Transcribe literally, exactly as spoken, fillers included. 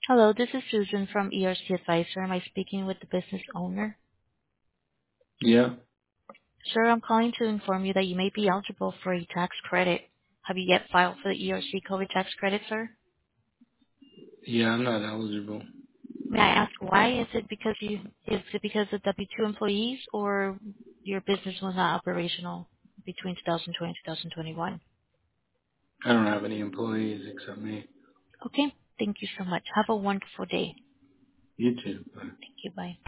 Hello, this is Susan from E R C Advisor. Am I speaking with the business owner? Yeah. Sir, I'm calling to inform you that you may be eligible for a tax credit. Have you yet filed for the E R C COVID tax credit, sir? Yeah, I'm not eligible. May I ask why? Is it because you is it because of W two employees or your business was not operational between twenty twenty and twenty twenty-one? I don't have any employees except me. Okay. Thank you so much. Have a wonderful day. You too. Bye. Thank you. Bye.